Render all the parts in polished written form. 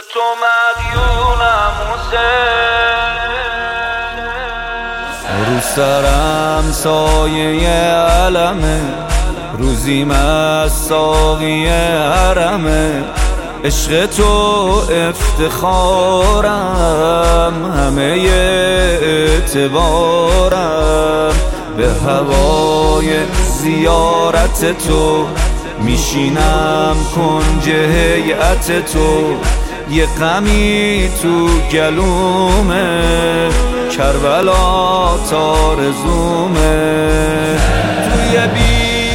تو مدیونم حسین، رو سرم سایه علمه، روزیم از ساقی حرمه. عشق تو افتخارم، همه اعتبارم. به هوای زیارت تو میشینم کنج هیئت تو. یه غمی تو گلومه، کربلا تارزومه. توی بی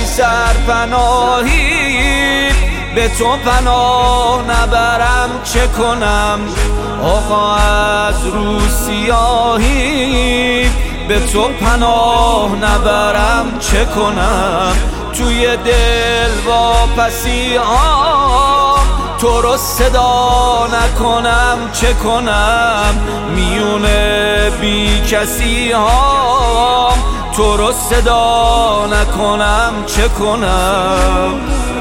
سرپناهی به تو پناه نبرم چه کنم؟ آقا از رو سیاهی به تو پناه نبرم چه کنم؟ توی دل واپسی ها تو رو صدا نکنم چه کنم؟ میونه بی کسی ها تو رو صدا نکنم چه کنم؟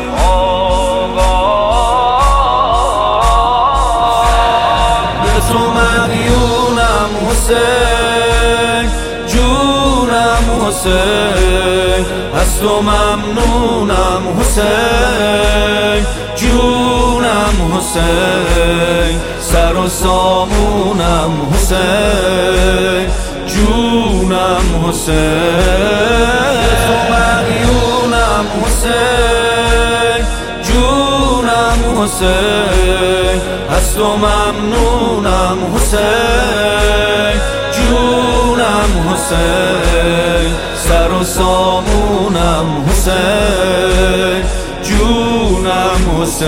به تو مدیونم حسین، جونم حسین. از تو ممنونم حسین، جونم حسین. سر و سامونم حسین، جونم حسین. به تو مدیونم حسین، جونم حسین. از تو ممنونم حسین، جونم حسین. سر و سامونم حسین، جونم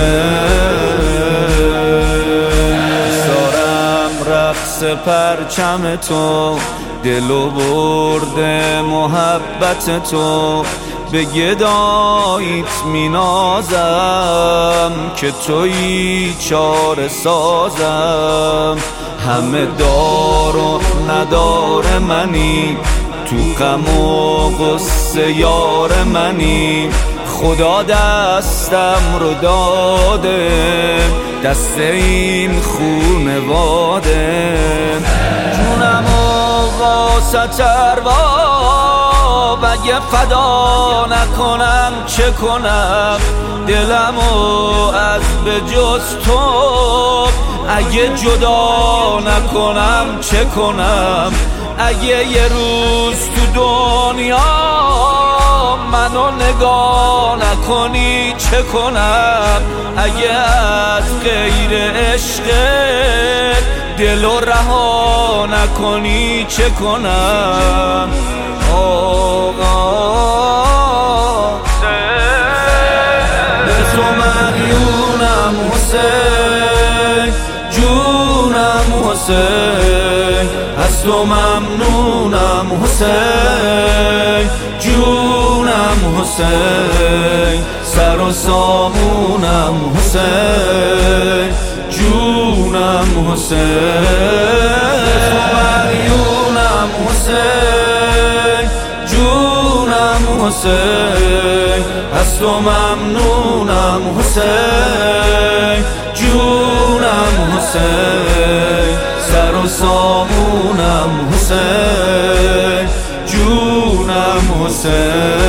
حسین. سارم رقص پرچم تو، دلو برده محبت تو. به گداییت مینازم که تویی چاره سازم. همه دار و ندار منی، تو غم و غصه یار منی. خدا دستم رو داده، دست این خونواده. جونم و واسه ارباب اگه فدا نکنم چه کنم؟ دلمو از به جز تو اگه جدا نکنم چه کنم؟ اگه یه روز تو دنیا منو نگاه نکنی چه کنم؟ اگه از غیر عشقت دلو رها نکنی چه کنم؟ به تو مدیونم حسین، جونم حسین. از تو ممنونم حسین، جونم حسین. سر و سامونم حسین، جونم حسین. به تو مدیونم حسین، جونم حسین. از تو ممنونم حسین، جونم حسین. سر و سامونم حسین، جونم حسین.